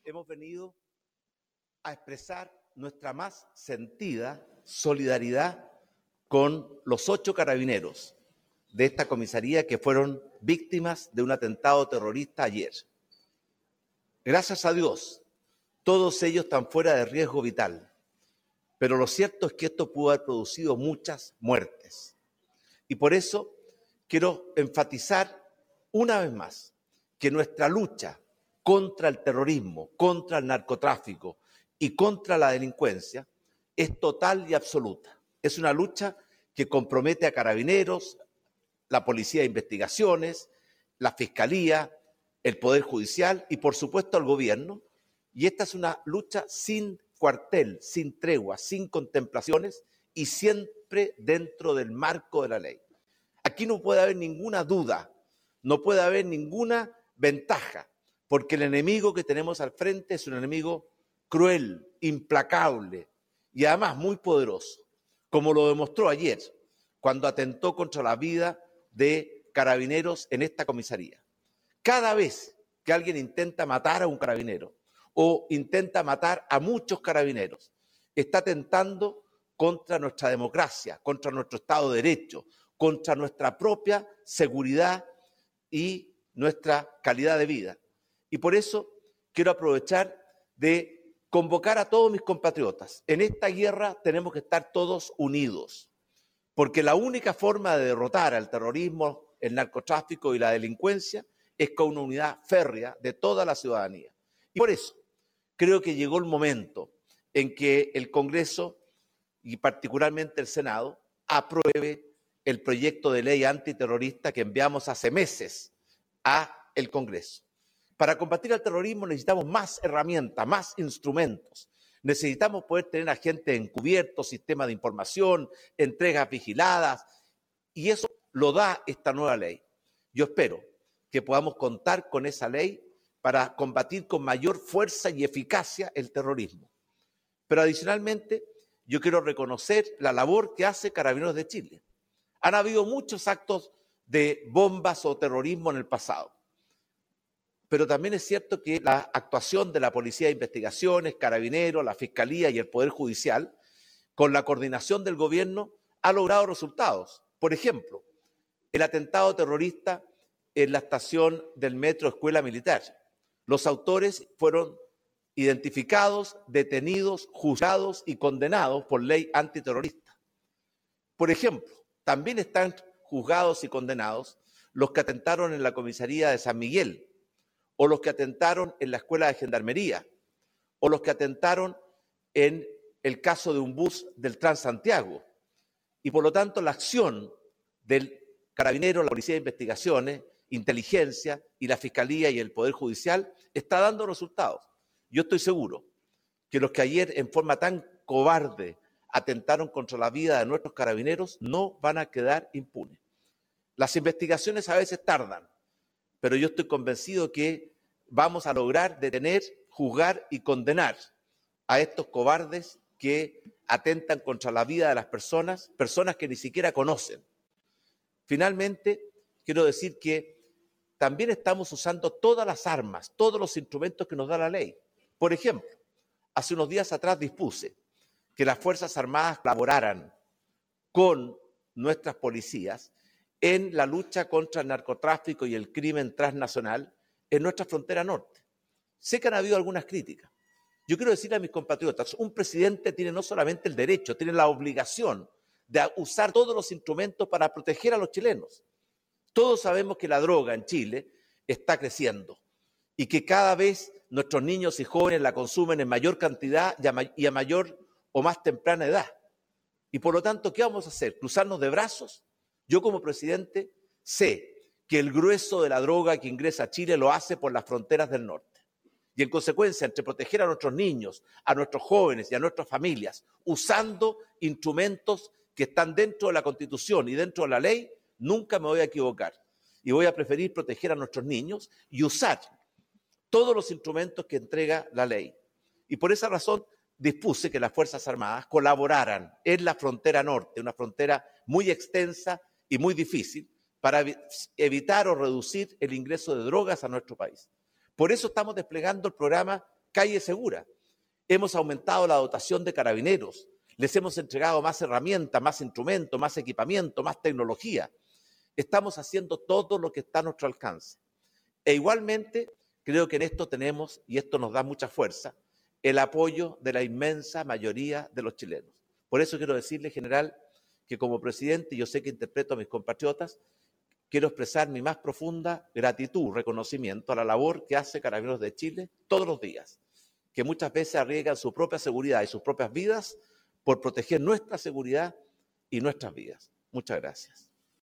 hemos venido a expresar nuestra más sentida solidaridad con los 8 carabineros de esta comisaría que fueron víctimas de un atentado terrorista ayer. Gracias a Dios, todos ellos están fuera de riesgo vital, pero lo cierto es que esto pudo haber producido muchas muertes. Y por eso quiero enfatizar una vez más que nuestra lucha contra el terrorismo, contra el narcotráfico y contra la delincuencia es total y absoluta. Es una lucha que compromete a Carabineros, la Policía de Investigaciones, la Fiscalía, el Poder Judicial y, por supuesto, al Gobierno. Y esta es una lucha sin cuartel, sin tregua, sin contemplaciones y siempre dentro del marco de la ley. Aquí no puede haber ninguna duda, no puede haber ninguna ventaja, porque el enemigo que tenemos al frente es un enemigo cruel, implacable y además muy poderoso, como lo demostró ayer, cuando atentó contra la vida de carabineros en esta comisaría. Cada vez que alguien intenta matar a un carabinero o intenta matar a muchos carabineros, está atentando contra nuestra democracia, contra nuestro Estado de Derecho, contra nuestra propia seguridad y nuestra calidad de vida. Y por eso quiero aprovechar de convocar a todos mis compatriotas. En esta guerra tenemos que estar todos unidos, porque la única forma de derrotar al terrorismo, el narcotráfico y la delincuencia es con una unidad férrea de toda la ciudadanía. Y por eso creo que llegó el momento en que el Congreso y particularmente el Senado apruebe el proyecto de ley antiterrorista que enviamos hace meses al Congreso. Para combatir el terrorismo necesitamos más herramientas, más instrumentos. Necesitamos poder tener agentes encubiertos, sistemas de información, entregas vigiladas, y eso lo da esta nueva ley. Yo espero que podamos contar con esa ley para combatir con mayor fuerza y eficacia el terrorismo. Pero adicionalmente, yo quiero reconocer la labor que hace Carabineros de Chile. Han habido muchos actos de bombas o terrorismo en el pasado. Pero también es cierto que la actuación de la Policía de Investigaciones, Carabineros, la Fiscalía y el Poder Judicial, con la coordinación del gobierno, ha logrado resultados. Por ejemplo, el atentado terrorista en la estación del metro Escuela Militar. Los autores fueron identificados, detenidos, juzgados y condenados por ley antiterrorista. Por ejemplo, también están juzgados y condenados los que atentaron en la comisaría de San Miguel, o los que atentaron en la escuela de gendarmería, o los que atentaron en el caso de un bus del Transantiago. Y por lo tanto la acción del Carabinero, la Policía de Investigaciones, Inteligencia y la Fiscalía y el Poder Judicial está dando resultados. Yo estoy seguro que los que ayer en forma tan cobarde atentaron contra la vida de nuestros carabineros no van a quedar impunes. Las investigaciones a veces tardan, pero yo estoy convencido que vamos a lograr detener, juzgar y condenar a estos cobardes que atentan contra la vida de las personas que ni siquiera conocen. Finalmente, quiero decir que también estamos usando todas las armas, todos los instrumentos que nos da la ley. Por ejemplo, hace unos días atrás dispuse que las Fuerzas Armadas colaboraran con nuestras policías en la lucha contra el narcotráfico y el crimen transnacional en nuestra frontera norte. Sé que han habido algunas críticas. Yo quiero decirle a mis compatriotas, un presidente tiene no solamente el derecho, tiene la obligación de usar todos los instrumentos para proteger a los chilenos. Todos sabemos que la droga en Chile está creciendo y que cada vez nuestros niños y jóvenes la consumen en mayor cantidad y a mayor o más temprana edad. Y por lo tanto, ¿qué vamos a hacer? ¿Cruzarnos de brazos? Yo como presidente sé que el grueso de la droga que ingresa a Chile lo hace por las fronteras del norte. Y en consecuencia, entre proteger a nuestros niños, a nuestros jóvenes y a nuestras familias, usando instrumentos que están dentro de la Constitución y dentro de la ley, nunca me voy a equivocar. Y voy a preferir proteger a nuestros niños y usar todos los instrumentos que entrega la ley. Y por esa razón dispuse que las Fuerzas Armadas colaboraran en la frontera norte, una frontera muy extensa y muy difícil, para evitar o reducir el ingreso de drogas a nuestro país. Por eso estamos desplegando el programa calle segura. Hemos aumentado la dotación de carabineros, les hemos entregado más herramientas, más instrumentos, más equipamiento, más tecnología. Estamos haciendo todo lo que está a nuestro alcance. E igualmente, creo que en esto tenemos, y esto nos da mucha fuerza, el apoyo de la inmensa mayoría de los chilenos. Por eso quiero decirle, general, que como presidente, yo sé que interpreto a mis compatriotas, quiero expresar mi más profunda gratitud, reconocimiento a la labor que hace Carabineros de Chile todos los días, que muchas veces arriesgan su propia seguridad y sus propias vidas por proteger nuestra seguridad y nuestras vidas. Muchas gracias.